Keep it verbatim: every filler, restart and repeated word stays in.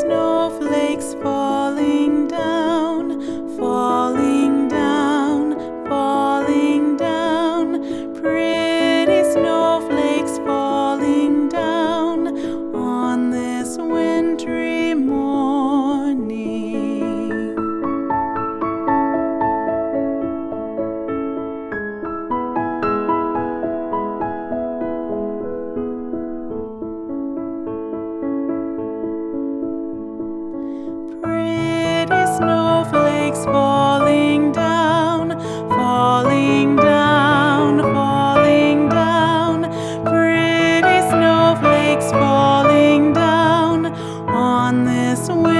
snowflakes falling down, falling down, falling down. Pretty snowflakes falling down on this wintry morning. Pretty snowflakes falling down, falling down, falling down. Pretty snowflakes falling down on this